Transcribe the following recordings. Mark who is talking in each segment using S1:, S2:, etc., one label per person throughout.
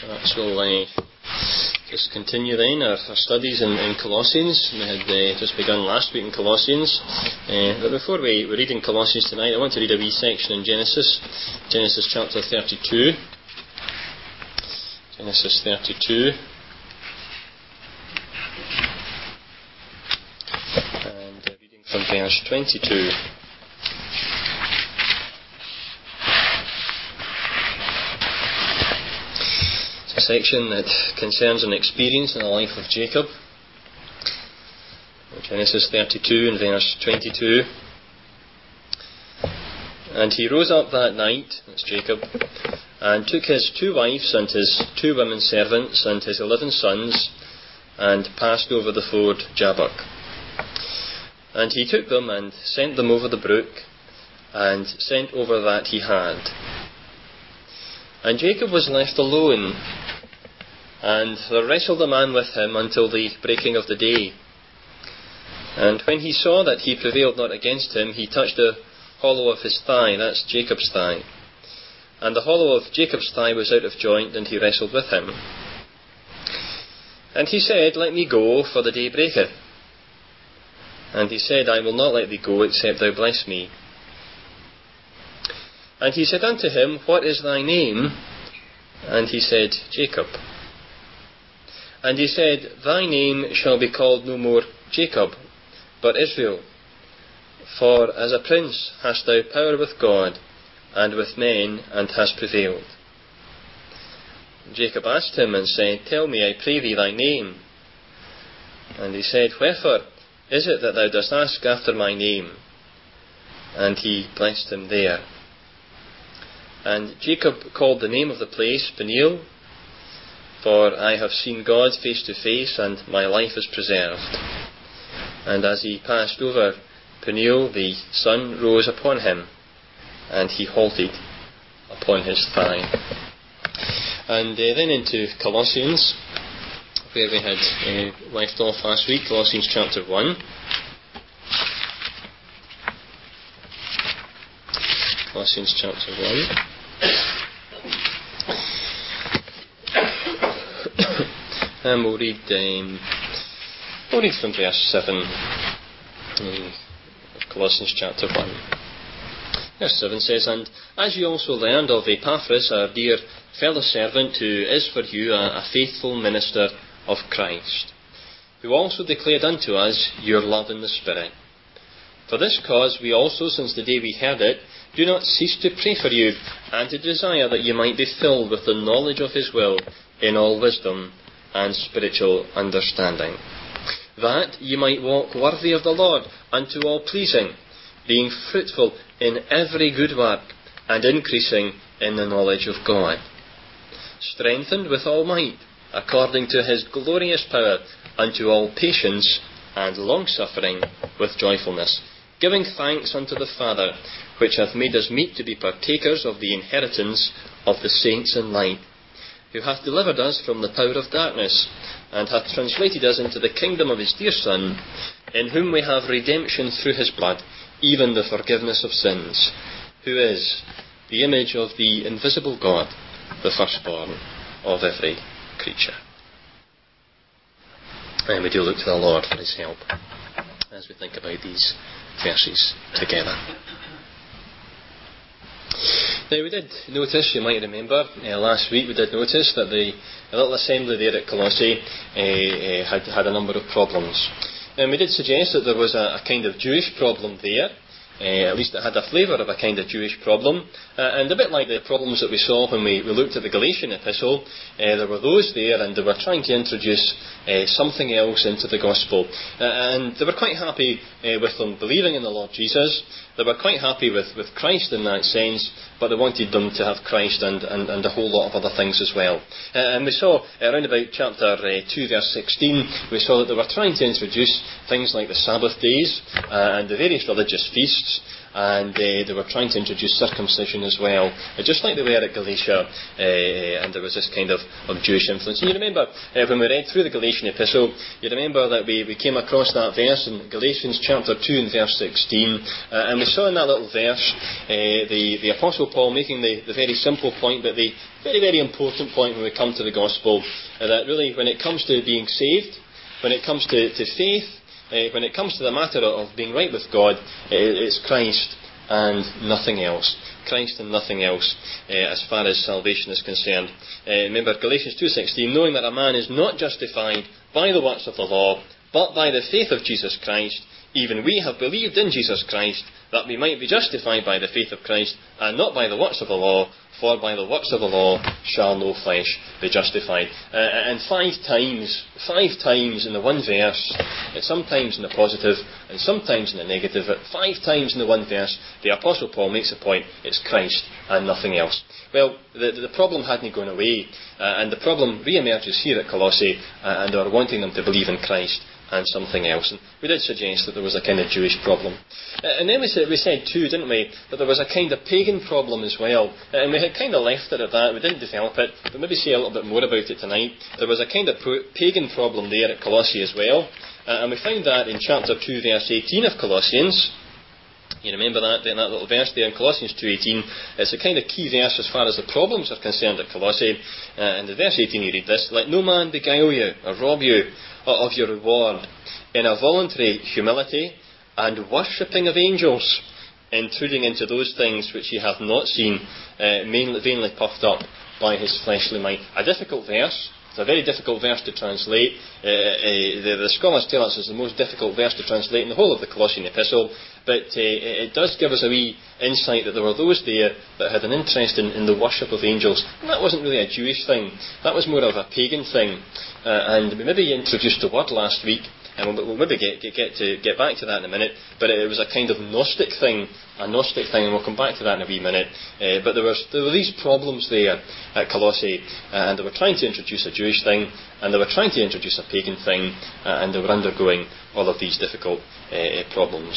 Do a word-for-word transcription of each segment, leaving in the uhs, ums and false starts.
S1: Uh, so we'll uh, just continue then our, our studies in, in Colossians. We had uh, just begun last week in Colossians. Uh, but before we, we read in Colossians tonight, I want to read a wee section in Genesis. Genesis chapter thirty-two. Genesis thirty-two. And uh, reading from verse twenty-two. A section that concerns an experience in the life of Jacob. Genesis thirty-two and verse twenty-two. And he rose up that night, that's Jacob, and took his two wives and his two women servants and his eleven sons, and passed over the ford Jabbok. And he took them and sent them over the brook, and sent over that he had. And Jacob was left alone, and there wrestled a man with him until the breaking of the day. And when he saw that he prevailed not against him, he touched the hollow of his thigh, that's Jacob's thigh. And the hollow of Jacob's thigh was out of joint, and he wrestled with him. And he said, Let me go, for the day breaketh. And he said, I will not let thee go, except thou bless me. And he said unto him, What is thy name? And he said, Jacob. And he said, Thy name shall be called no more Jacob, but Israel. For as a prince hast thou power with God and with men, and hast prevailed. Jacob asked him and said, Tell me, I pray thee, thy name. And he said, Wherefore is it that thou dost ask after my name? And he blessed him there. And Jacob called the name of the place Peniel, for I have seen God face to face, and my life is preserved. And as he passed over Peniel, the sun rose upon him, and he halted upon his thigh. And uh, then into Colossians, where we had uh, left off last week, Colossians chapter one. Colossians chapter one. And we'll read, um, we'll read from verse seven um, of Colossians chapter one. Verse seven says, And as you also learned of Epaphras, our dear fellow servant, who is for you a, a faithful minister of Christ, who also declared unto us your love in the Spirit. For this cause we also, since the day we heard it, do not cease to pray for you, and to desire that you might be filled with the knowledge of his will, in all wisdom and spiritual understanding, that ye might walk worthy of the Lord, unto all pleasing, being fruitful in every good work, and increasing in the knowledge of God, strengthened with all might, according to his glorious power, unto all patience and long-suffering with joyfulness, giving thanks unto the Father, which hath made us meet to be partakers of the inheritance of the saints in light, who hath delivered us from the power of darkness, and hath translated us into the kingdom of his dear Son, in whom we have redemption through his blood, even the forgiveness of sins, who is the image of the invisible God, the firstborn of every creature. And we do look to the Lord for his help as we think about these verses together. Now, we did notice, you might remember, uh, last week we did notice that the, the little assembly there at Colossae uh, uh, had had a number of problems. And we did suggest that there was a, a kind of Jewish problem there. Uh, at least it had a flavour of a kind of Jewish problem, uh, and a bit like the problems that we saw when we, we looked at the Galatian epistle. Uh, there were those there, and they were trying to introduce uh, something else into the gospel, uh, and they were quite happy uh, with them believing in the Lord Jesus. They were quite happy with, with Christ in that sense, but they wanted them to have Christ and, and, and a whole lot of other things as well. Uh, and we saw around about chapter uh, two verse sixteen, we saw that they were trying to introduce things like the Sabbath days uh, and the various religious feasts, and uh, they were trying to introduce circumcision as well, uh, just like they were at Galatia, uh, and there was this kind of, of Jewish influence. And you remember, uh, when we read through the Galatian epistle, you remember that we, we came across that verse in Galatians chapter two and verse sixteen, uh, and we saw in that little verse uh, the, the Apostle Paul making the, the very simple point, but the very, very important point when we come to the gospel, uh, that really when it comes to being saved, when it comes to, to faith, uh, when it comes to the matter of being right with God, it, it's Christ and nothing else. Christ and nothing else uh, as far as salvation is concerned. Uh, remember Galatians two sixteen, knowing that a man is not justified by the works of the law, but by the faith of Jesus Christ. Even we have believed in Jesus Christ, that we might be justified by the faith of Christ, and not by the works of the law, for by the works of the law shall no flesh be justified. Uh, and five times, five times in the one verse, sometimes in the positive, and sometimes in the negative, but five times in the one verse, the Apostle Paul makes a point, it's Christ and nothing else. Well, the, the problem hadn't gone away, uh, and the problem re-emerges here at Colossae, uh, and they are wanting them to believe in Christ and something else. And we did suggest that there was a kind of Jewish problem. Uh, and then we said, we said too, didn't we, that there was a kind of pagan problem as well. Uh, and we had kind of left it at that. We didn't develop it, but maybe say a little bit more about it tonight. There was a kind of pro- pagan problem there at Colossae as well. Uh, and we find that in chapter two, verse eighteen of Colossians. You remember that in that little verse there in Colossians two eighteen. It's a kind of key verse as far as the problems are concerned at Colossae. Uh, and in verse eighteen you read this, let no man beguile you or rob you of your reward in a voluntary humility and worshipping of angels, intruding into those things which ye have not seen, uh, mainly, vainly puffed up by his fleshly mind. A difficult verse. It's a very difficult verse to translate. Uh, uh, the, the scholars tell us it's the most difficult verse to translate in the whole of the Colossian epistle, but uh, it does give us a wee insight that there were those there that had an interest in, in the worship of angels. And that wasn't really a Jewish thing. That was more of a pagan thing. Uh, and we maybe introduced the word last week, and we'll, we'll maybe get, get, get, to, get back to that in a minute, but it was a kind of Gnostic thing, a Gnostic thing, and we'll come back to that in a wee minute. Uh, but there, was, there were these problems there at Colossae, uh, and they were trying to introduce a Jewish thing, and they were trying to introduce a pagan thing, uh, and they were undergoing all of these difficult uh, problems.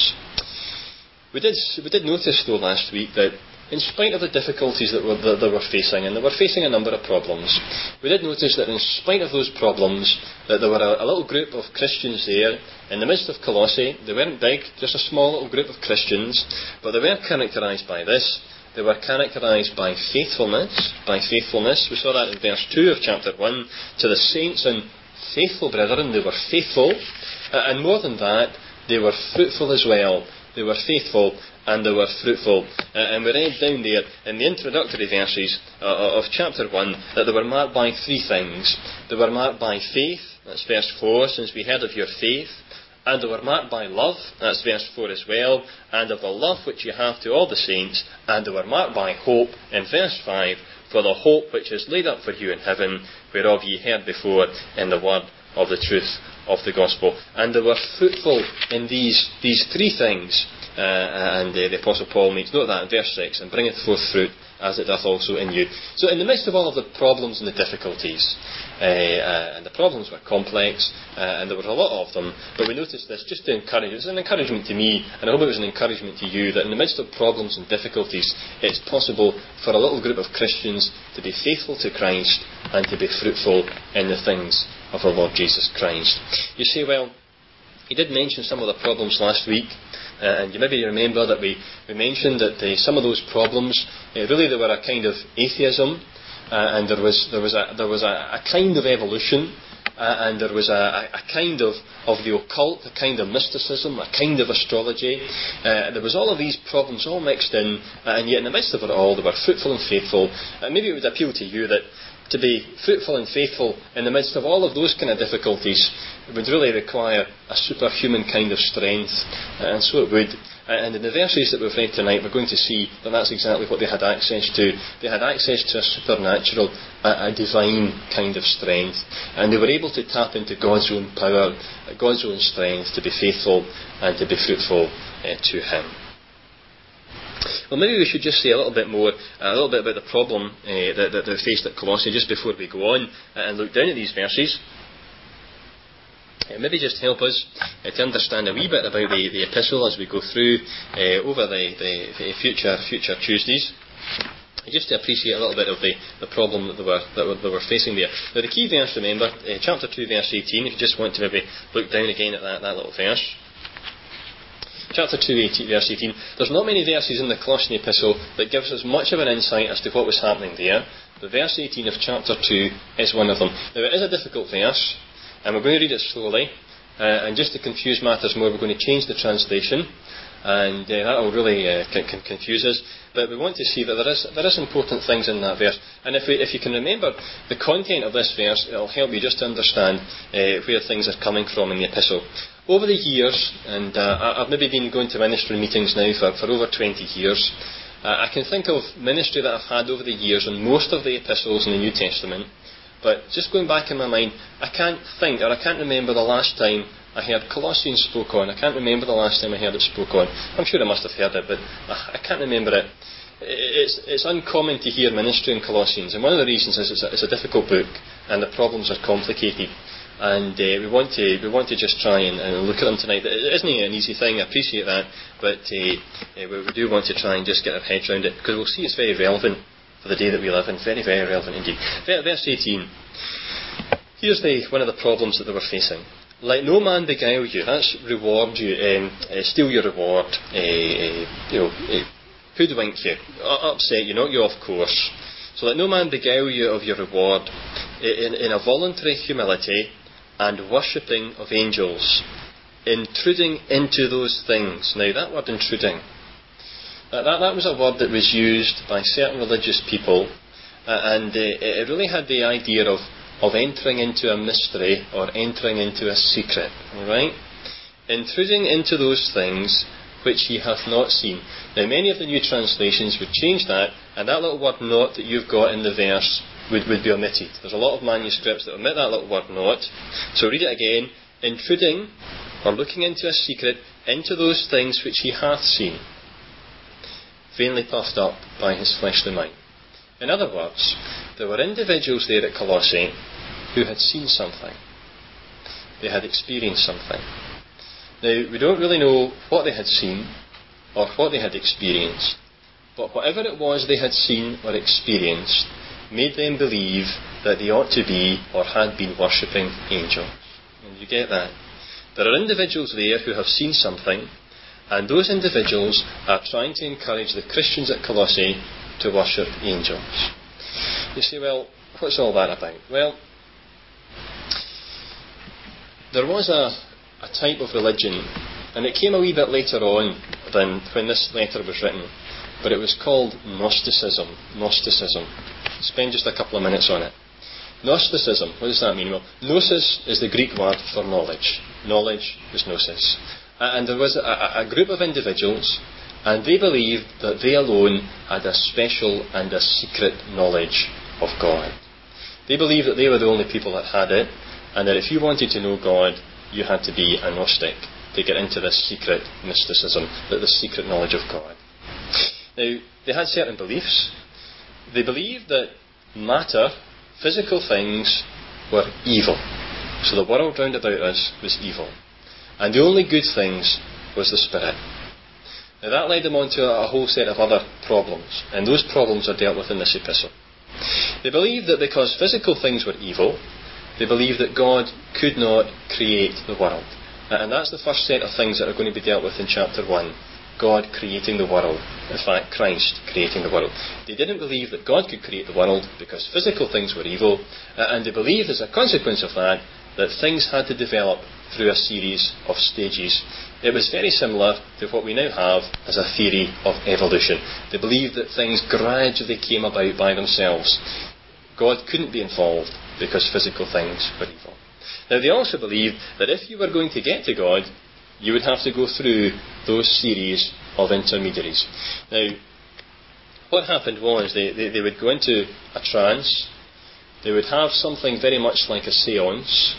S1: We did, we did notice, though, last week that in spite of the difficulties that, were, that they were facing, and they were facing a number of problems, we did notice that in spite of those problems, that there were a, a little group of Christians there in the midst of Colossae. They weren't big, just a small little group of Christians, but they were characterised by this. They were characterised by faithfulness, by faithfulness. We saw that in verse two of chapter one. To the saints and faithful brethren, they were faithful, uh, and more than that, they were fruitful as well. They were faithful and they were fruitful. Uh, and we read down there in the introductory verses uh, of chapter one that they were marked by three things. They were marked by faith, that's verse four, since we heard of your faith. And they were marked by love, that's verse four as well, and of the love which you have to all the saints. And they were marked by hope in verse five, for the hope which is laid up for you in heaven, whereof ye heard before in the word of the truth of the gospel. And they were fruitful in these, these three things. Uh, and uh, the Apostle Paul makes note of that in verse six, and bringeth forth fruit as it doth also in you. So in the midst of all of the problems and the difficulties, uh, uh, and the problems were complex, uh, and there were a lot of them, but we noticed this just to encourage, it was an encouragement to me, and I hope it was an encouragement to you, that in the midst of problems and difficulties, it's possible for a little group of Christians to be faithful to Christ and to be fruitful in the things of our Lord Jesus Christ. You say, well, he did mention some of the problems last week. Uh, and you maybe remember that we, we mentioned that uh, some of those problems, uh, really they were a kind of atheism, uh, and there was there was a there was a, a kind of evolution, uh, and there was a, a kind of, of the occult, a kind of mysticism, a kind of astrology. Uh, there was all of these problems all mixed in, uh, and yet in the midst of it all, they were fruitful and faithful. And maybe it would appeal to you that to be fruitful and faithful in the midst of all of those kind of difficulties would really require a superhuman kind of strength, and so it would. And in the verses that we've read tonight, we're going to see that that's exactly what they had access to. They had access to a supernatural, a, a divine kind of strength, and they were able to tap into God's own power, God's own strength to be faithful and to be fruitful uh, to Him. Well, maybe we should just say a little bit more, a little bit about the problem uh, that, that they faced at Colossae just before we go on uh, and look down at these verses. uh, maybe just help us uh, to understand a wee bit about the, the epistle as we go through uh, over the, the, the future future Tuesdays. Just to appreciate a little bit of the, the problem that they were that were, they were facing there. Now the key verse, remember, uh, chapter two, verse eighteen. If you just want to maybe look down again at that, that little verse. Chapter two, verse eighteen. There's not many verses in the Colossian epistle that gives us much of an insight as to what was happening there. The verse eighteen of chapter two is one of them. Now it is a difficult verse, and we're going to read it slowly. Uh, and just to confuse matters more, we're going to change the translation. And uh, that will really uh, can, can confuse us. But we want to see that there is there is important things in that verse. And if we, if you can remember the content of this verse, it will help you just to understand uh, where things are coming from in the epistle. Over the years, and uh, I've maybe been going to ministry meetings now for, for over twenty years, uh, I can think of ministry that I've had over the years on most of the epistles in the New Testament. But just going back in my mind, I can't think, or I can't remember the last time I heard Colossians spoke on. I can't remember the last time I heard it spoke on. I'm sure I must have heard it, but I can't remember it. It's, it's uncommon to hear ministry in Colossians, and one of the reasons is it's a, it's a difficult book, and the problems are complicated. And uh, we want to we want to just try and, and look at them tonight. It isn't an easy thing, I appreciate that, but uh, uh, we, we do want to try and just get our heads around it, because we'll see it's very relevant for the day that we live in. Very, very relevant indeed. Verse eighteen. Here's the, one of the problems that they were facing. Let no man beguile you. That's reward you, um, uh, steal your reward, uh, uh, you know, uh, hoodwink you, upset you, knock you off course. So let no man beguile you of your reward in, in a voluntary humility and worshipping of angels, intruding into those things. Now that word intruding, that, that, that was a word that was used by certain religious people, uh, and uh, it really had the idea of of entering into a mystery or entering into a secret. Alright? Intruding into those things which ye hath not seen. Now many of the new translations would change that, and that little word not that you've got in the verse would, would be omitted. There's a lot of manuscripts that omit that little word not. So read it again. Intruding, or looking into a secret, into those things which he hath seen, vainly puffed up by his fleshly mind. In other words, there were individuals there at Colossae who had seen something. They had experienced something. Now, we don't really know what they had seen or what they had experienced, but whatever it was they had seen or experienced made them believe that they ought to be or had been worshipping angels. And you get that? There are individuals there who have seen something, and those individuals are trying to encourage the Christians at Colossae to worship angels. You say, well, what's all that about? Well, there was a, a type of religion, and it came a wee bit later on than when this letter was written, but it was called Gnosticism. Gnosticism. Spend just a couple of minutes on it. Gnosticism, what does that mean? Well, gnosis is the Greek word for knowledge. Knowledge is gnosis. And there was a, a group of individuals, and they believed that they alone had a special and a secret knowledge of God. They believed that they were the only people that had it, and that if you wanted to know God, you had to be a Gnostic to get into this secret mysticism, that the secret knowledge of God. Now, they had certain beliefs. They believed that matter, physical things, were evil. So the world round about us was evil. And the only good things was the spirit. Now that led them on to a whole set of other problems, and those problems are dealt with in this epistle. They believed that because physical things were evil, they believed that God could not create the world. And that's the first set of things that are going to be dealt with in chapter one. God creating the world. In fact, Christ creating the world. They didn't believe that God could create the world because physical things were evil, and they believed as a consequence of that, that things had to develop through a series of stages. It was very similar to what we now have as a theory of evolution. They believed that things gradually came about by themselves. God couldn't be involved because physical things were evil. Now they also believed that if you were going to get to God, you would have to go through those series of intermediaries. Now, what happened was they, they, they would go into a trance, they would have something very much like a seance,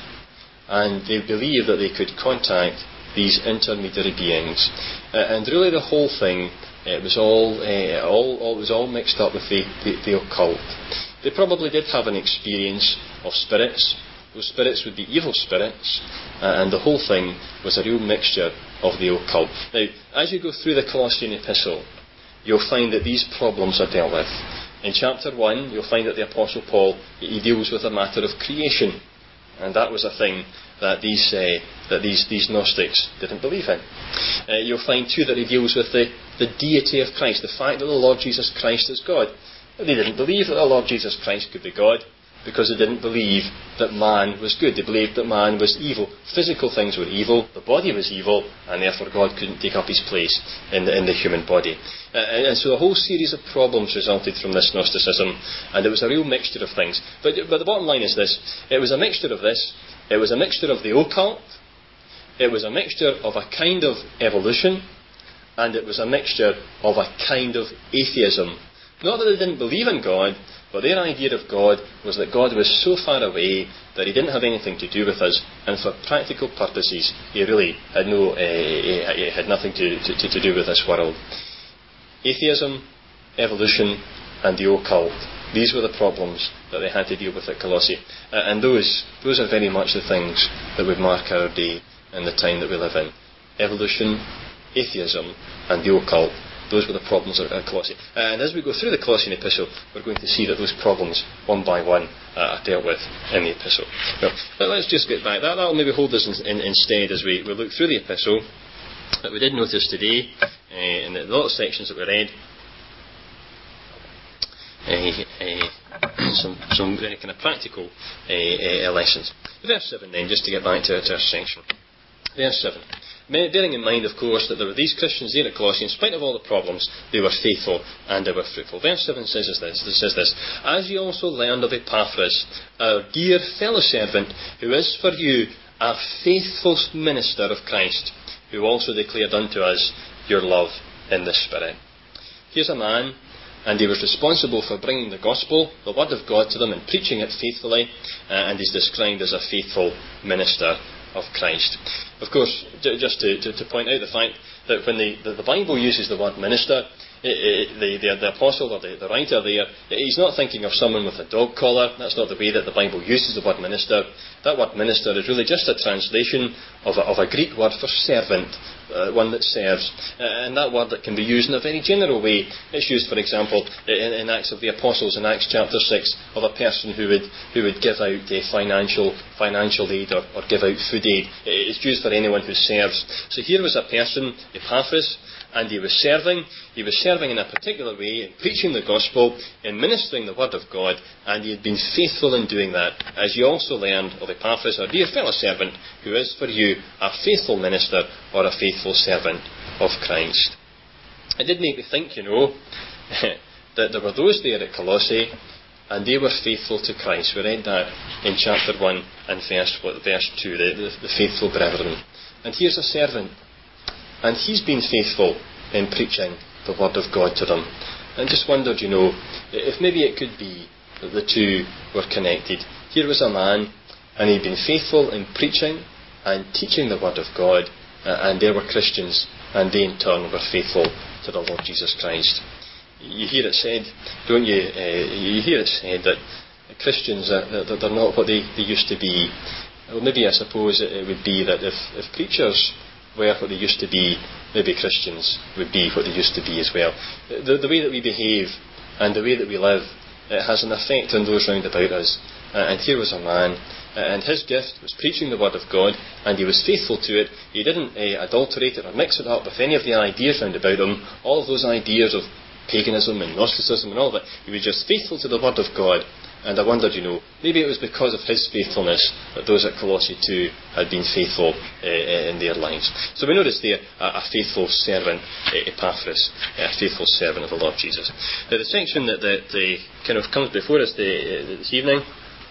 S1: and they believed that they could contact these intermediary beings. Uh, and really the whole thing, it was all, uh, all, all, it was all mixed up with the, the, the occult. They probably did have an experience of spirits, those spirits would be evil spirits, uh, and the whole thing was a real mixture of the occult. Now, as you go through the Colossian epistle, you'll find that these problems are dealt with. In chapter one, you'll find that the Apostle Paul, he deals with the matter of creation, and that was a thing that these uh, that these, these Gnostics didn't believe in. Uh, you'll find too that he deals with the, the deity of Christ, the fact that the Lord Jesus Christ is God. They didn't believe that the Lord Jesus Christ could be God, because they didn't believe that man was good. They believed that man was evil. Physical things were evil, the body was evil, and therefore God couldn't take up his place in the, in the human body. Uh, and, and so a whole series of problems resulted from this Gnosticism, and it was a real mixture of things. But, but the bottom line is this: it was a mixture of this, it was a mixture of the occult, it was a mixture of a kind of evolution, and it was a mixture of a kind of atheism. Not that they didn't believe in God, but their idea of God was that God was so far away that he didn't have anything to do with us, and for practical purposes he really had no, uh, he had nothing to, to, to do with this world. Atheism, evolution, and the occult. These were the problems that they had to deal with at Colossae, uh, and those those are very much the things that would mark our day and the time that we live in. Evolution, atheism, and the occult. Those were the problems at Colossae. And as we go through the Colossian epistle, we're going to see that those problems, one by one, uh, are dealt with in the epistle. Well, let's just get back. That will maybe hold us in, in, instead as we, we look through the epistle. But we did notice today, uh, in the little sections that we read, uh, uh, some, some very kind of practical uh, uh, lessons. Verse seven then, just to get back to, to our section. Verse seven. Bearing in mind, of course, that there were these Christians there at Colossae, in spite of all the problems, they were faithful and they were fruitful. Verse seven says this, it says this: As ye also learned of Epaphras, our dear fellow servant, who is for you a faithful minister of Christ, who also declared unto us your love in the Spirit. Here's a man, and he was responsible for bringing the gospel, the word of God, to them and preaching it faithfully, uh, and he's described as a faithful minister of Christ. Of course, j- just to, to, to point out the fact that when the, the, the Bible uses the word minister, it, it, the, the, the apostle or the, the writer there, he's not thinking of someone with a dog collar. That's not the way that the Bible uses the word minister. That word minister is really just a translation of a, of a Greek word for servant, uh, one that serves. Uh, and that word that can be used in a very general way. It's used, for example, in, in Acts of the Apostles, in Acts chapter six, of a person who would who would give out uh, financial financial aid or, or give out food aid. It's used for anyone who serves. So here was a person, Epaphras, and he was serving. He was serving in a particular way, in preaching the gospel, in ministering the word of God, and he had been faithful in doing that, as you also learned of Epaphras, our dear fellow servant, who is for you a faithful minister or a faithful servant of Christ. It did make me think, you know, that there were those there at Colossae, and they were faithful to Christ. We read that in chapter one and verse, verse two, the, the, the faithful brethren. And here's a servant, and he's been faithful in preaching the word of God to them. And just wondered, you know, if maybe it could be that the two were connected. Here was a man, and he'd been faithful in preaching and teaching the word of God, uh, and there were Christians, and they in turn were faithful to the Lord Jesus Christ. You hear it said, don't you? Uh, you hear it said that Christians are they're not what they, they used to be. Well, maybe I suppose it, it would be that if, if preachers were what they used to be, maybe Christians would be what they used to be as well. The, the way that we behave and the way that we live, it has an effect on those round about us. Uh, and here was a man, uh, and his gift was preaching the word of God, and he was faithful to it. He didn't uh, adulterate it or mix it up with any of the ideas round about him, all of those ideas of paganism and Gnosticism and all that. He was just faithful to the word of God. And I wondered, you know, maybe it was because of his faithfulness that those at Colossae too had been faithful uh, in their lives. So we notice there uh, a faithful servant, uh, Epaphras, a faithful servant of the Lord Jesus. Now the section that, that uh, kind of comes before us the, uh, this evening,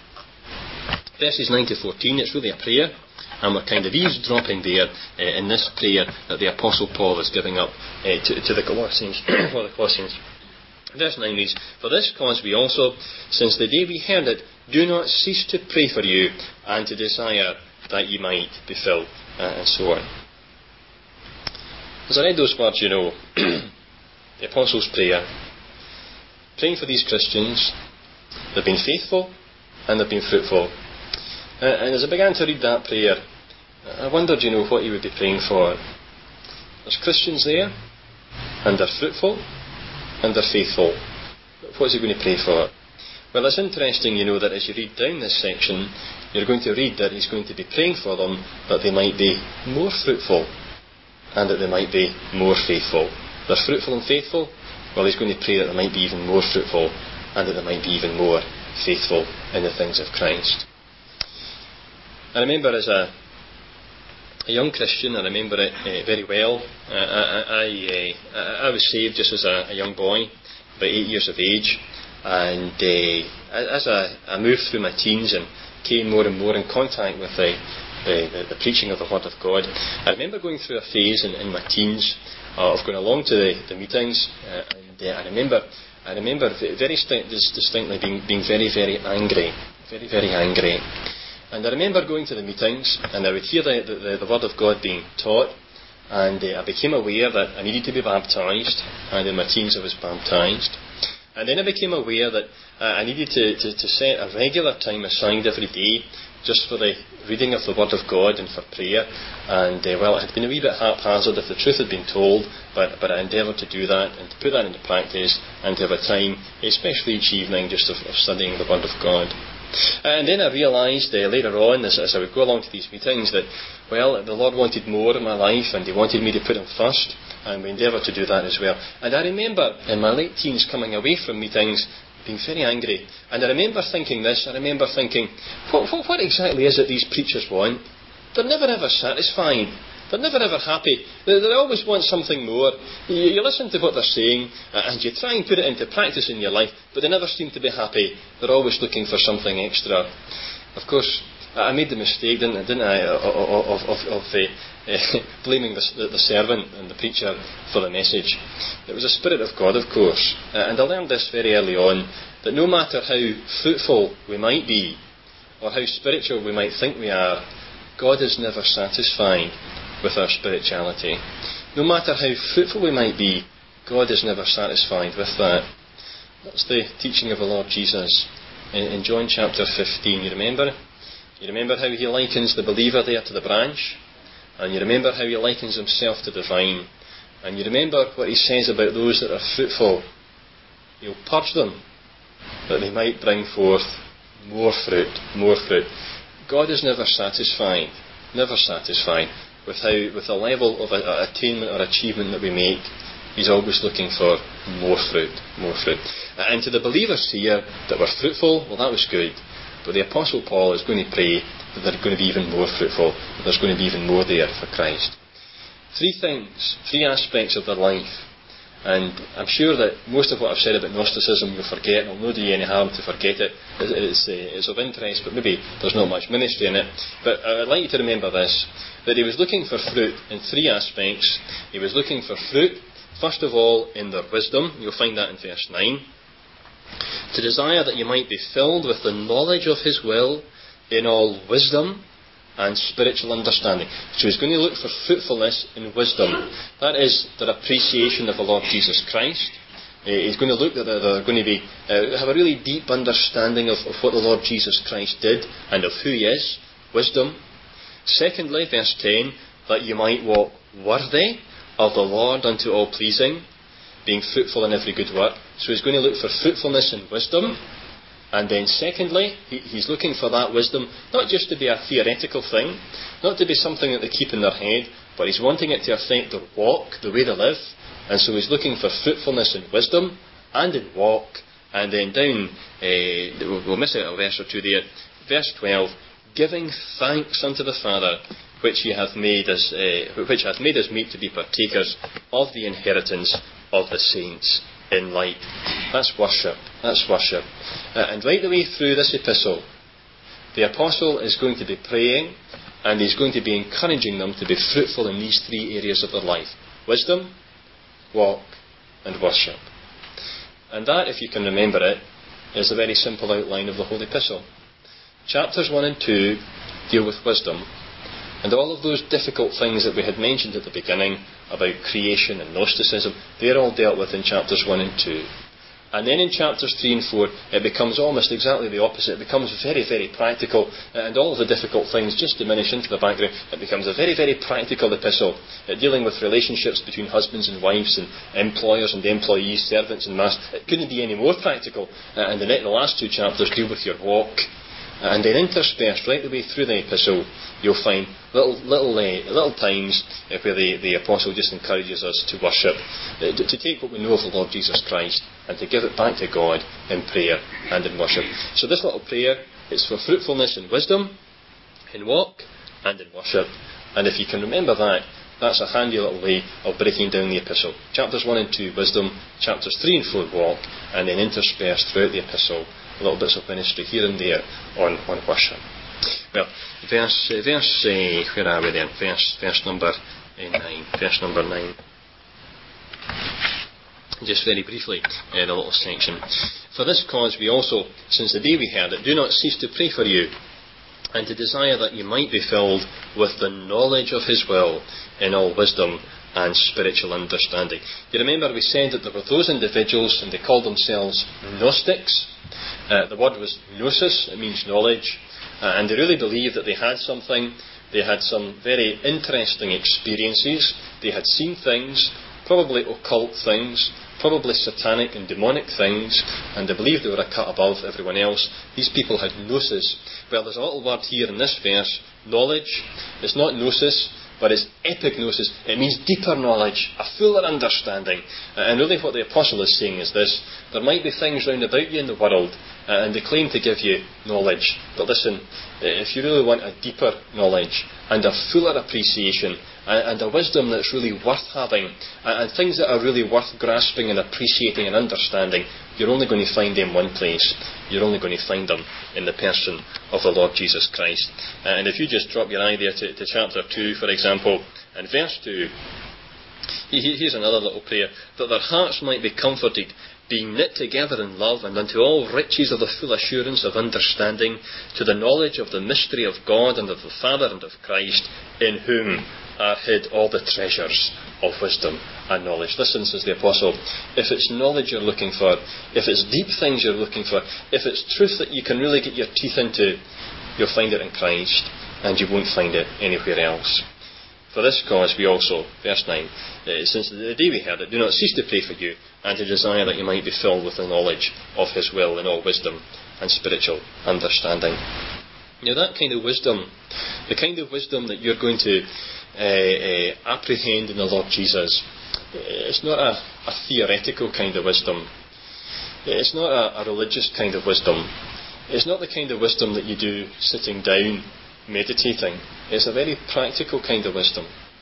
S1: verses nine to fourteen, it's really a prayer. And we're kind of eavesdropping there uh, in this prayer that the Apostle Paul is giving up uh, to, to the Colossians, for the Colossians. Verse nine reads, For this cause we also, since the day we heard it, do not cease to pray for you, and to desire that ye might be filled, uh, and so on. As I read those words, you know, the Apostles' prayer, praying for these Christians, they've been faithful, and they've been fruitful. Uh, and as I began to read that prayer, I wondered, you know, what he would be praying for. There's Christians there, and they're fruitful, and they're faithful. What's he going to pray for? Well, it's interesting, you know, that as you read down this section, you're going to read that he's going to be praying for them that they might be more fruitful, and that they might be more faithful. They're fruitful and faithful. Well, he's going to pray that they might be even more fruitful, and that they might be even more faithful in the things of Christ. I remember as a, a young Christian, I remember it uh, very well. Uh, I, I, uh, I was saved just as a, a young boy, about eight years of age, and uh, as I, I moved through my teens and came more and more in contact with the, the, the, the preaching of the Word of God, I remember going through a phase in, in my teens uh, of going along to the, the meetings, uh, and uh, I remember I remember very st- distinctly being, being very, very angry, very, very angry. And I remember going to the meetings, and I would hear the, the, the Word of God being taught, and uh, I became aware that I needed to be baptised, and in my teens I was baptised. And then I became aware that uh, I needed to, to, to set a regular time aside every day just for the reading of the Word of God and for prayer. And uh, well, it had been a wee bit haphazard if the truth had been told, but, but I endeavoured to do that and to put that into practice and to have a time, especially each evening, just of, of studying the Word of God. And then I realised uh, later on, as, as I would go along to these meetings, that, well, the Lord wanted more in my life and He wanted me to put Him first, and we endeavoured to do that as well. And I remember in my late teens coming away from meetings being very angry, and I remember thinking this, I remember thinking, what, what, what exactly is it these preachers want? They're never ever satisfied. They're never ever happy. They, they always want something more. You, you listen to what they're saying, uh, and you try and put it into practice in your life, but they never seem to be happy. They're always looking for something extra. Of course, I made the mistake, didn't I, didn't I of, of, of uh, uh, blaming the, the, the servant and the preacher for the message. It was the Spirit of God, of course. Uh, and I learned this very early on, that no matter how fruitful we might be, or how spiritual we might think we are, God is never satisfied with our spirituality. No matter how fruitful we might be, God is never satisfied with that. That's the teaching of the Lord Jesus in, in John chapter fifteen. You remember? You remember how He likens the believer there to the branch, and you remember how He likens Himself to the vine, and you remember what He says about those that are fruitful. He'll purge them that they might bring forth more fruit, more fruit. God is never satisfied, never satisfied with how, with the level of a, attainment or achievement that we make. He's always looking for more fruit, more fruit. And to the believers here that were fruitful, well, that was good. But the Apostle Paul is going to pray that they're going to be even more fruitful, that there's going to be even more there for Christ. Three things, three aspects of their life. And I'm sure that most of what I've said about Gnosticism you'll forget, and it'll not do you any harm to forget it. It's, uh, it's of interest, but maybe there's not much ministry in it. But I'd like you to remember this, that he was looking for fruit in three aspects. He was looking for fruit, first of all, in their wisdom. You'll find that in verse nine. To desire that you might be filled with the knowledge of His will in all wisdom and spiritual understanding. So he's going to look for fruitfulness in wisdom. That is their appreciation of the Lord Jesus Christ. Uh, he's going to look that they're, they're going to be uh, have a really deep understanding of, of what the Lord Jesus Christ did and of who He is. Wisdom. Secondly, verse ten, that you might walk worthy of the Lord unto all pleasing, being fruitful in every good work. So he's going to look for fruitfulness in wisdom. And then secondly, he, he's looking for that wisdom, not just to be a theoretical thing, not to be something that they keep in their head, but he's wanting it to affect their walk, the way they live. And so he's looking for fruitfulness in wisdom and in walk. And then down, uh, we'll, we'll miss out a verse or two there, verse twelve, giving thanks unto the Father, which He hath made us, uh, which hath made us meet to be partakers of the inheritance of the saints in light. That's worship. That's worship. Uh, and right the way through this epistle, the apostle is going to be praying, and he's going to be encouraging them to be fruitful in these three areas of their life: wisdom, walk, and worship. And that, if you can remember it, is a very simple outline of the whole epistle. Chapters one and two deal with wisdom, and all of those difficult things that we had mentioned at the beginning about creation and Gnosticism, they're all dealt with in chapters one and two. And then in chapters three and four, it becomes almost exactly the opposite. It becomes very, very practical, and all of the difficult things just diminish into the background. It becomes a very, very practical epistle, uh, dealing with relationships between husbands and wives, and employers and employees, servants and masters. It couldn't be any more practical. Uh, and the, the last two chapters deal with your walk. Uh, and then interspersed right the way through the epistle, you'll find little little uh, little times uh, where the, the apostle just encourages us to worship, uh, to, to take what we know of the Lord Jesus Christ and to give it back to God in prayer and in worship. So this little prayer is for fruitfulness in wisdom, in walk and in worship. And if you can remember that, that's a handy little way of breaking down the epistle. Chapters one and two, wisdom. Chapters three and four, walk. And then interspersed throughout the epistle, little bits of ministry here and there on, on worship. Well, verse, uh, verse uh, where are we then? Verse, verse number uh, nine. Verse number nine. Just very briefly, uh, the little section. For this cause we also, since the day we heard it, do not cease to pray for you, and to desire that you might be filled with the knowledge of His will in all wisdom and spiritual understanding. You remember we said that there were those individuals, and they called themselves Gnostics. Uh, the word was gnosis, it means knowledge, uh, and they really believed that they had something. They had some very interesting experiences. They had seen things, probably occult things, probably satanic and demonic things, and they believed they were a cut above everyone else. These people had gnosis. Well, there's a little word here in this verse, knowledge. It's not gnosis, but it's epignosis. It means deeper knowledge, a fuller understanding. Uh, and really what the apostle is saying is this: there might be things round about you in the world, uh, and they claim to give you knowledge. But listen, if you really want a deeper knowledge and a fuller appreciation and, and a wisdom that's really worth having, and, and things that are really worth grasping and appreciating and understanding, you're only going to find them in one place. You're only going to find them in the person of the Lord Jesus Christ. Uh, and if you just drop your eye there to, to chapter two, for example, and verse two, here's another little prayer: that their hearts might be comforted, being knit together in love, and unto all riches of the full assurance of understanding, to the knowledge of the mystery of God and of the Father and of Christ, in whom are hid all the treasures of wisdom and knowledge. Listen, says the apostle, if it's knowledge you're looking for, if it's deep things you're looking for, if it's truth that you can really get your teeth into, you'll find it in Christ, and you won't find it anywhere else. For this cause we also, verse nine, uh, since the day we heard it, do not cease to pray for you, and to desire that you might be filled with the knowledge of His will in all wisdom and spiritual understanding. Now that kind of wisdom, the kind of wisdom that you're going to uh, uh, apprehend in the Lord Jesus, it's not a, a theoretical kind of wisdom. It's not a, a religious kind of wisdom. It's not the kind of wisdom that you do sitting down, meditating. It's a very practical kind of wisdom.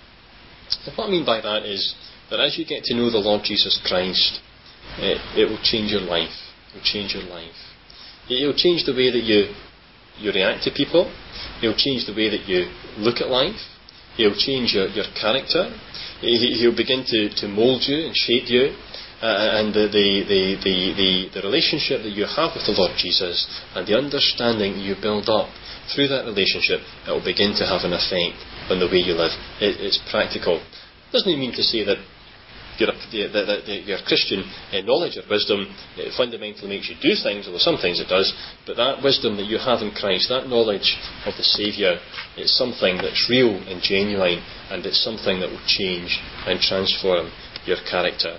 S1: And what I mean by that is that as you get to know the Lord Jesus Christ, it, it will change your life. It will change your life. It will change the way that you you react to people. It will change the way that you look at life. It will change your, your character. He, he'll begin to, to mould you and shape you. Uh, and the, the, the, the, the, the relationship that you have with the Lord Jesus and the understanding you build up through that relationship, it will begin to have an effect on the way you live. It, it's practical. It doesn't mean to say that your, the, the, the, your Christian uh, knowledge or wisdom uh, fundamentally makes you do things, although sometimes it does, but that wisdom that you have in Christ, that knowledge of the Saviour, it's something that's real and genuine, and it's something that will change and transform your character.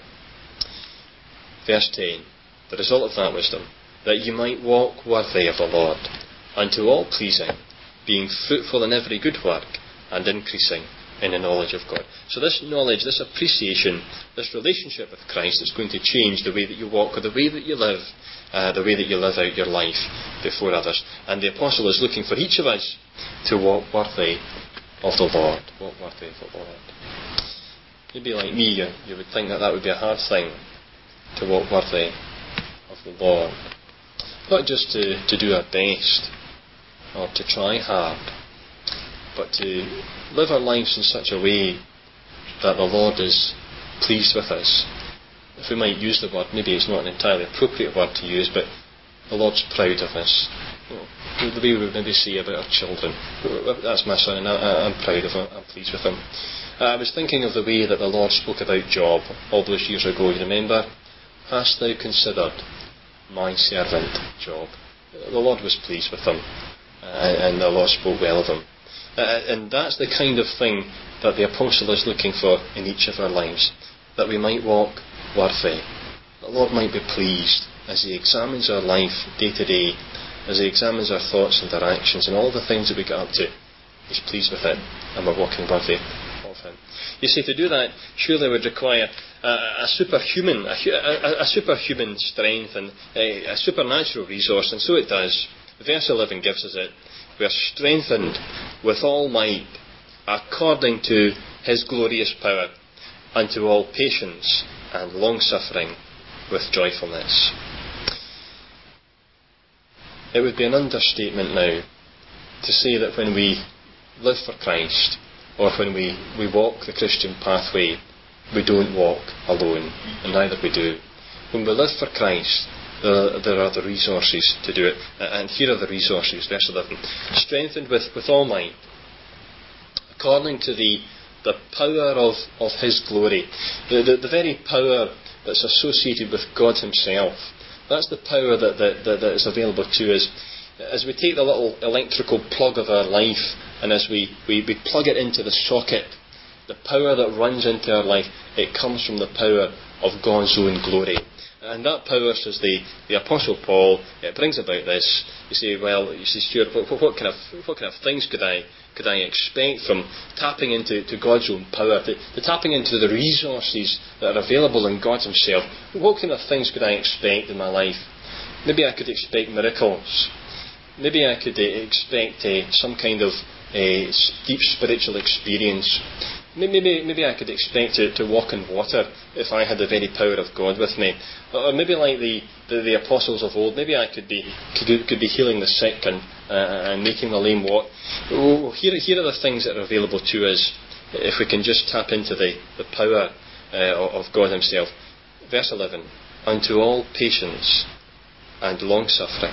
S1: Verse ten, the result of that wisdom, that you might walk worthy of the Lord, unto all pleasing, being fruitful in every good work, and increasing in the knowledge of God. So this knowledge, this appreciation, this relationship with Christ is going to change the way that you walk, or the way that you live, uh, the way that you live out your life before others. And the apostle is looking for each of us to walk worthy of the Lord. Walk worthy of the Lord. Maybe like me, you, you would think that that would be a hard thing, to walk worthy of the Lord. Not just to, to do our best, or to try hard, but to live our lives in such a way that the Lord is pleased with us. If we might use the word, maybe it's not an entirely appropriate word to use, but the Lord's proud of us. You know, the way we would maybe say about our children, that's my son and I, I'm proud of him, I'm pleased with him. Uh, I was thinking of the way that the Lord spoke about Job all those years ago. You remember? hast thou considered my servant Job? The Lord was pleased with him, uh, and the Lord spoke well of him. Uh, and that's the kind of thing that the apostle is looking for in each of our lives, that we might walk worthy. The Lord might be pleased as He examines our life day to day, as He examines our thoughts and our actions and all the things that we get up to. He's pleased with it, and we're walking worthy of Him. You see, to do that surely would require a, a superhuman, a, a, a superhuman strength and a, a supernatural resource, and so it does. Verse eleven gives us it. We are strengthened with all might, according to His glorious power, unto all patience and long-suffering with joyfulness. It would be an understatement now to say that when we live for Christ, or when we, we walk the Christian pathway, we don't walk alone, and neither we do. When we live for Christ, there, there are the resources to do it, and here are the resources, verse eleven. Strengthened with, with all might, according to the, the power of, of His glory, the, the, the very power that's associated with God Himself. That's the power that, that, that, that is available to us. As we take the little electrical plug of our life, and as we, we, we plug it into the socket, the power that runs into our life, it comes from the power of God's own glory. And that power, says the, the Apostle Paul, it brings about this. You say, well, you say, Stuart, what, what, kind of, what kind of things could I could I expect from tapping into to God's own power, to, to tapping into the resources that are available in God Himself? What kind of things could I expect in my life? Maybe I could expect miracles. Maybe I could uh, expect uh, some kind of uh, deep spiritual experience. Maybe, maybe I could expect to, to walk in water if I had the very power of God with me. Or maybe like the, the, the apostles of old, maybe I could be could, do, could be healing the sick and, uh, and making the lame walk. Oh, here, here are the things that are available to us if we can just tap into the, the power uh, of God Himself. Verse eleven, unto all patience and long-suffering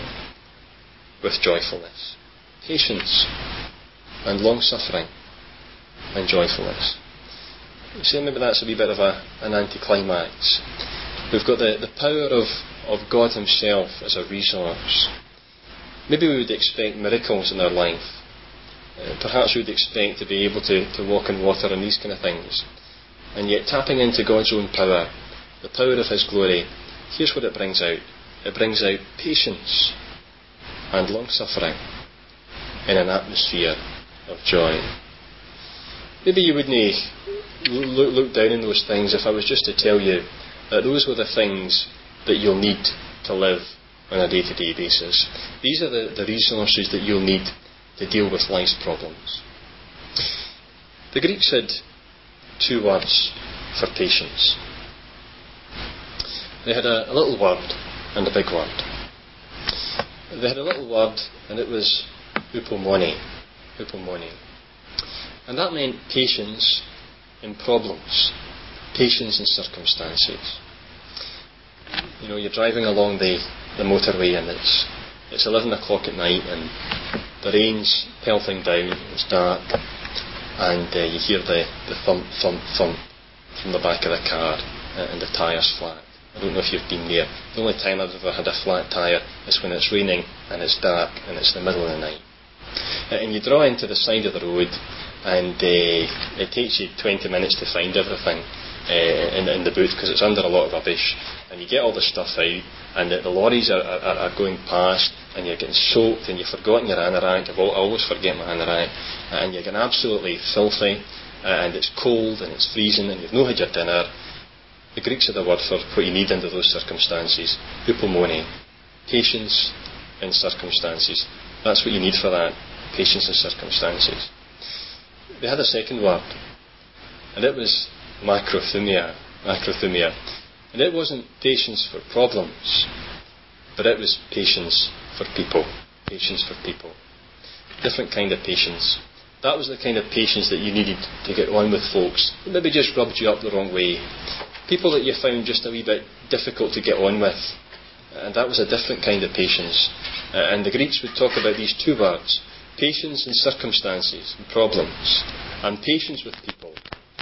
S1: with joyfulness. Patience and long-suffering and joyfulness. You see, maybe that's a wee bit of a, an anticlimax. We've got the, the power of, of God Himself as a resource. Maybe we would expect miracles in our life. Uh, perhaps we would expect to be able to, to walk in water and these kind of things. And yet tapping into God's own power, the power of His glory, here's what it brings out. It brings out patience and long-suffering in an atmosphere of joy. Maybe you wouldn't look, look down on those things if I was just to tell you that those were the things that you'll need to live on a day-to-day basis. These are the, the resources that you'll need to deal with life's problems. The Greeks had two words for patience. They had a, a little word and a big word. They had a little word, and it was upomone. Upomone. And that meant patience in problems, patience in circumstances. You know, you're driving along the, the motorway and it's it's eleven o'clock at night and the rain's pelting down, it's dark, and uh, you hear the, the thump, thump, thump from the back of the car, uh, and the tyre's flat. I don't know if you've been there. The only time I've ever had a flat tyre is when it's raining and it's dark and it's the middle of the night. Uh, and you draw into the side of the road, and uh, it takes you twenty minutes to find everything uh, in, in the boot because it's under a lot of rubbish, and you get all the stuff out, and the, the lorries are, are, are going past, and you're getting soaked, and you've forgotten your anorak. I always forget my anorak, and you're getting absolutely filthy, uh, and it's cold and it's freezing, and you've not had your dinner. The Greeks had a word for what you need under those circumstances: upomone, patience in circumstances. That's what you need for that, patience in circumstances. They had a second word, and it was macrothumia, macrothumia. And it wasn't patience for problems, but it was patience for people, patience for people. Different kind of patience. That was the kind of patience that you needed to get on with folks who maybe just rubbed you up the wrong way. People that you found just a wee bit difficult to get on with. And that was a different kind of patience. Uh, and the Greeks would talk about these two words: patience in circumstances and problems, and patience with people.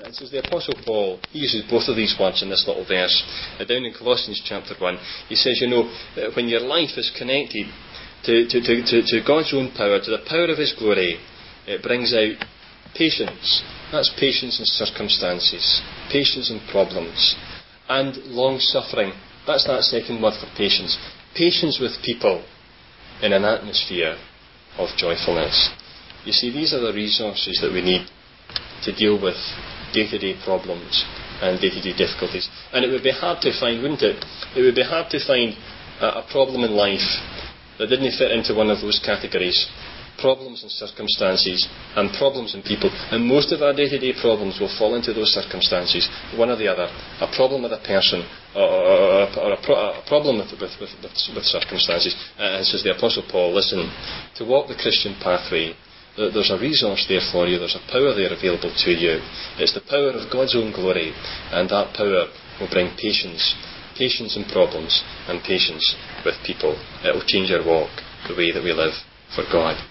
S1: And so the Apostle Paul, he uses both of these words in this little verse. Uh, down in Colossians chapter one, he says, you know, uh, when your life is connected to, to, to, to, to God's own power, to the power of His glory, it brings out patience. That's patience in circumstances, patience in problems, and long-suffering. That's that second word for patience. Patience with people in an atmosphere of joyfulness. You see, these are the resources that we need to deal with day-to-day problems and day-to-day difficulties. And it would be hard to find, wouldn't it? It would be hard to find a, a problem in life that didn't fit into one of those categories. Problems and circumstances, and problems in people. And most of our day-to-day problems will fall into those circumstances, one or the other. A problem with a person, or, or, or a, pro- a problem with, with, with, with circumstances. And says the Apostle Paul, listen, to walk the Christian pathway, there's a resource there for you, there's a power there available to you. It's the power of God's own glory, and that power will bring patience. Patience in problems, and patience with people. It will change our walk, the way that we live for God.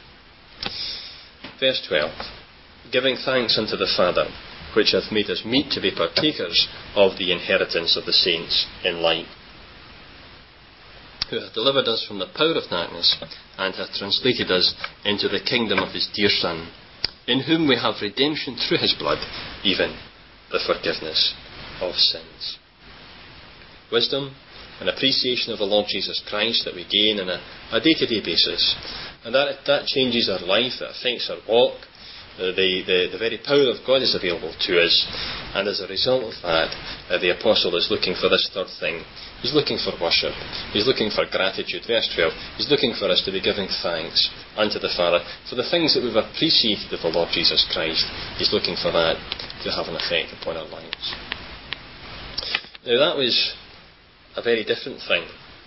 S1: Verse twelve, giving thanks unto the Father, which hath made us meet to be partakers of the inheritance of the saints in light, who hath delivered us from the power of darkness, and hath translated us into the kingdom of His dear Son, in whom we have redemption through His blood, even the forgiveness of sins. Wisdom and appreciation of the Lord Jesus Christ that we gain on a, a day-to-day basis. And that, that changes our life, it affects our walk. Uh, the, the, the very power of God is available to us. And as a result of that, uh, the Apostle is looking for this third thing. He's looking for worship. He's looking for gratitude. Verse twelve, he's looking for us to be giving thanks unto the Father for the things that we've appreciated of the Lord Jesus Christ. He's looking for that to have an effect upon our lives. Now that was a very different thing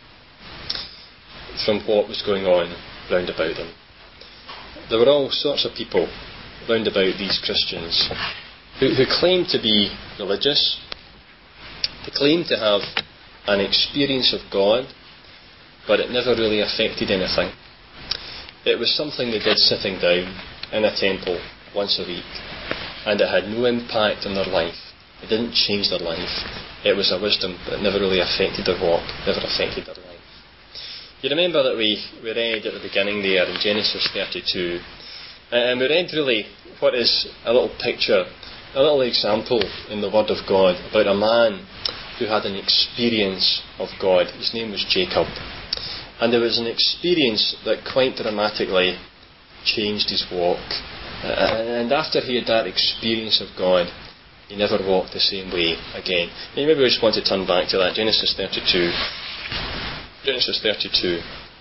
S1: from what was going on round about them. There were all sorts of people round about these Christians who, who claimed to be religious. They claimed to have an experience of God, but it never really affected anything. It was something they did sitting down in a temple once a week, and it had no impact on their life. It didn't change their life. It was a wisdom that never really affected their walk, never affected their life. You remember that we, we read at the beginning there in Genesis thirty-two, and we read really what is a little picture, a little example in the Word of God about a man who had an experience of God. His name was Jacob. And there was an experience that quite dramatically changed his walk. And after he had that experience of God, he never walked the same way again. And maybe we just want to turn back to that, Genesis thirty-two. Genesis thirty-two.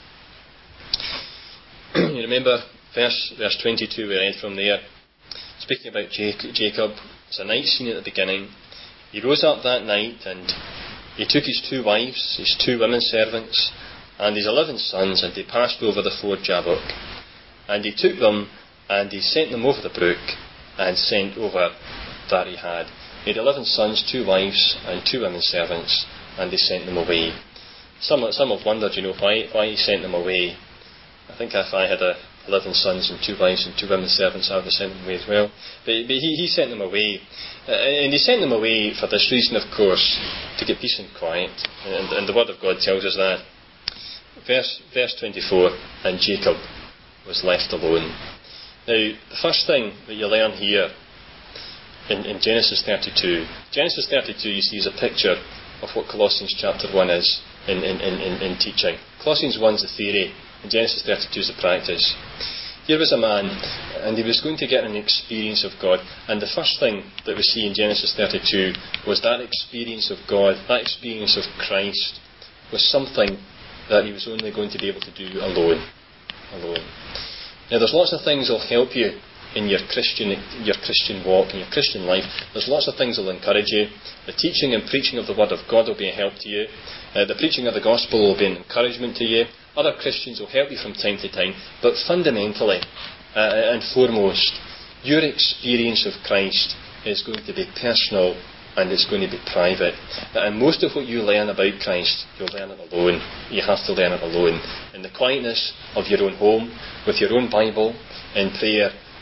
S1: You remember verse, verse twenty-two we read from there. Speaking about Jacob, it's a night scene at the beginning. He rose up that night and he took his two wives, his two women servants, and his eleven sons, and they passed over the ford Jabbok. And he took them and he sent them over the brook and sent over that he had. He had eleven sons, two wives, and two women servants, and they sent them away. Some, some have wondered, you know, why, why he sent them away. I think if I had a, eleven sons and two wives and two women servants, I would have sent them away as well. But, but he, he sent them away. Uh, and he sent them away for this reason, of course, to get peace and quiet. And, and the Word of God tells us that. Verse, verse twenty-four, and Jacob was left alone. Now, the first thing that you learn here in, in Genesis thirty-two, Genesis thirty-two, you see, is a picture of what Colossians chapter one is in, in, in, in teaching. Colossians one is the theory, and Genesis thirty-two is the practice. Here was a man, and he was going to get an experience of God. And the first thing that we see in Genesis thirty-two was that experience of God, that experience of Christ, was something that he was only going to be able to do alone. Alone. Now, there's lots of things that will help you in your Christian your Christian walk, in your Christian life. There's lots of things that will encourage you. The teaching and preaching of the Word of God will be a help to you. Uh, the preaching of the Gospel will be an encouragement to you. Other Christians will help you from time to time. But fundamentally uh, and foremost, your experience of Christ is going to be personal and it's going to be private. And most of what you learn about Christ, you'll learn it alone. You have to learn it alone. In the quietness of your own home, with your own Bible, in prayer,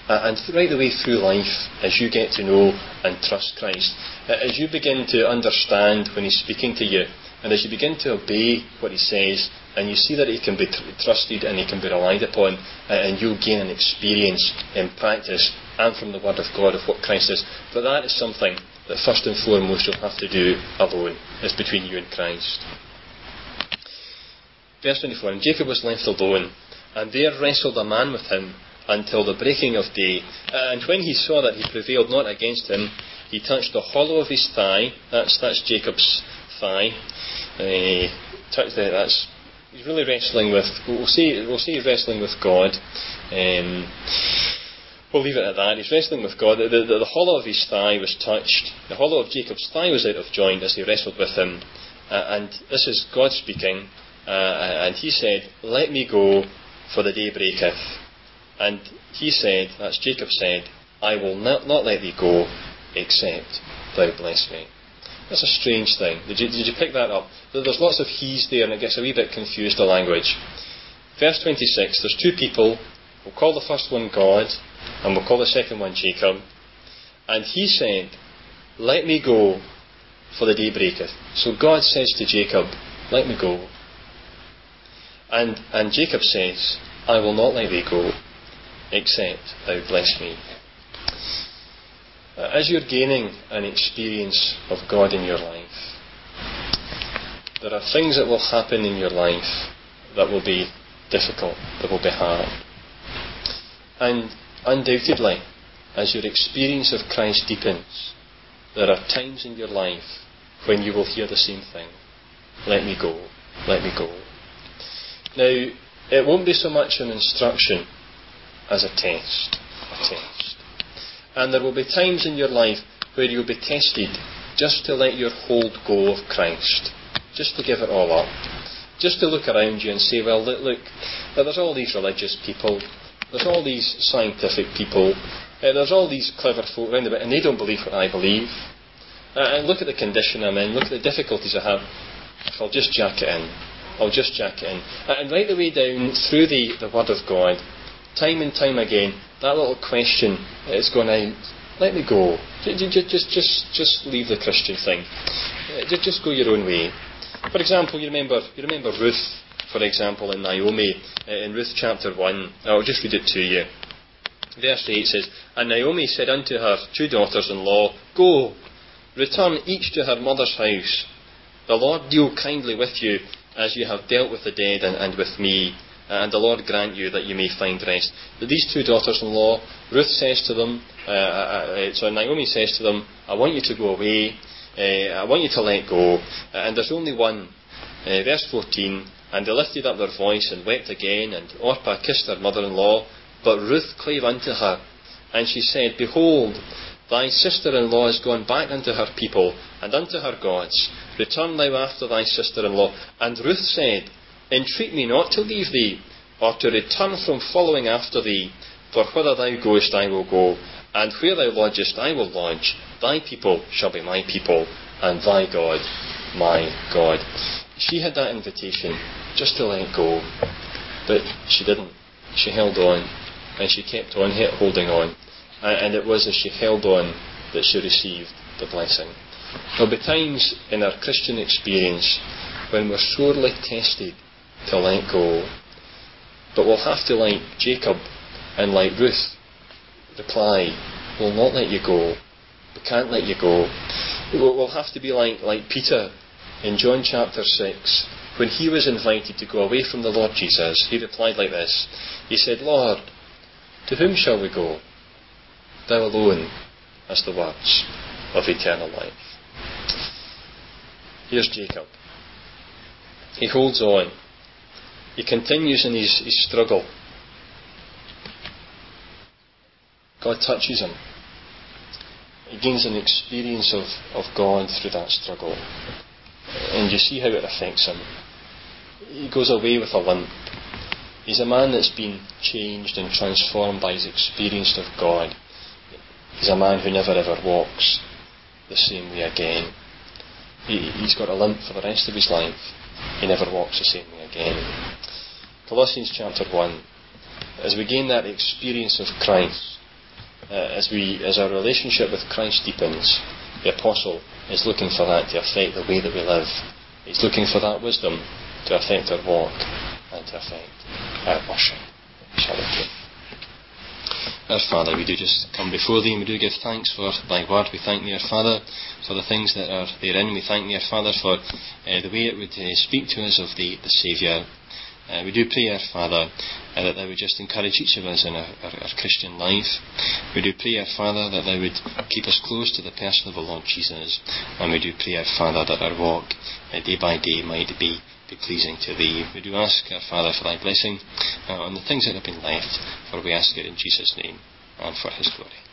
S1: Uh, and right the way through life, as you get to know and trust Christ, uh, as you begin to understand when He's speaking to you, and as you begin to obey what He says, and you see that He can be tr- trusted and He can be relied upon, uh, and you'll gain an experience in practice and from the Word of God of what Christ is. But that is something that first and foremost you'll have to do alone. It's between you and Christ. Verse twenty-four, and Jacob was left alone, and there wrestled a man with him until the breaking of day. And when he saw that he prevailed not against him, he touched the hollow of his thigh. That's that's Jacob's thigh. Uh, touched the, that's he's really wrestling with. We'll say we'll say he's wrestling with God. Um, we'll leave it at that. He's wrestling with God. The, the, the hollow of his thigh was touched. The hollow of Jacob's thigh was out of joint as he wrestled with him. Uh, and this is God speaking. Uh, and he said, "Let me go, for the day breaketh." And he said, that's Jacob said, "I will not, not let thee go, except thou bless me." That's a strange thing. Did you, did you pick that up? There's lots of he's there, and it gets a wee bit confused, the language. Verse twenty-six, there's two people. We'll call the first one God, and we'll call the second one Jacob. And he said, "Let me go, for the day breaketh." So God says to Jacob, "Let me go." And, and Jacob says, "I will not let thee go, except thou bless me." As you're gaining an experience of God in your life, there are things that will happen in your life that will be difficult, that will be hard. And undoubtedly, as your experience of Christ deepens, there are times in your life when you will hear the same thing. "Let me go, let me go." Now, it won't be so much an instruction as a test, a test. And there will be times in your life where you'll be tested just to let your hold go of Christ, just to give it all up, just to look around you and say, well, look, look there's all these religious people, there's all these scientific people, uh, there's all these clever folk around about, and they don't believe what I believe. Uh, and look at the condition I'm in, look at the difficulties I have. I'll just jack it in. I'll just jack it in. Uh, and right the way down through the, the Word of God, time and time again, that little question is going out, let me go. Just, just, just, just leave the Christian thing. Just, just go your own way. For example, you remember, you remember Ruth, for example, and Naomi in Ruth chapter one. I'll just read it to you. Verse eight says, "And Naomi said unto her two daughters-in-law, Go, return each to her mother's house. The Lord deal kindly with you, as you have dealt with the dead and, and with me. And the Lord grant you that you may find rest." But these two daughters-in-law, Ruth says to them, uh, uh, so Naomi says to them, "I want you to go away, uh, I want you to let go." Uh, and there's only one. Uh, verse fourteen, "And they lifted up their voice and wept again, and Orpah kissed her mother-in-law, but Ruth clave unto her. And she said, Behold, thy sister-in-law is gone back unto her people, and unto her gods. Return thou after thy sister-in-law. And Ruth said, Entreat me not to leave thee, or to return from following after thee. For whither thou goest I will go, and where thou lodgest I will lodge. Thy people shall be my people, and thy God my God." She had that invitation just to let go, but she didn't. She held on, and she kept on holding on. And it was as she held on that she received the blessing. There'll be times in our Christian experience when we're sorely tested to let go. But we'll have to, like Jacob and like Ruth, reply, "We'll not let you go. We can't let you go." We'll have to be like, like Peter in John chapter six. When he was invited to go away from the Lord Jesus, he replied like this. He said, "Lord, to whom shall we go? Thou alone hast the words of eternal life." Here's Jacob. He holds on. He continues in his, his struggle. God touches him. He gains an experience of, of God through that struggle. And you see how it affects him. He goes away with a limp. He's a man that's been changed and transformed by his experience of God. He's a man who never ever walks the same way again. He, he's got a limp for the rest of his life. He never walks the same way again. Colossians chapter one. As we gain that experience of Christ, uh, as we, as our relationship with Christ deepens, the apostle is looking for that to affect the way that we live. He's looking for that wisdom to affect our walk and to affect our worship. Shall we pray? Our Father, we do just come before Thee and we do give thanks for Thy word. We thank Thee, our Father, for the things that are therein. We thank Thee, our Father, for uh, the way it would uh, speak to us of the, the Saviour. Uh, we do pray, our Father, uh, that Thou would just encourage each of us in our, our, our Christian life. We do pray, our Father, that Thou would keep us close to the person of the Lord Jesus. And we do pray, our Father, that our walk uh, day by day might be be pleasing to Thee. We do ask, our Father, for Thy blessing uh, on the things that have been left, for we ask it in Jesus' name and for His glory.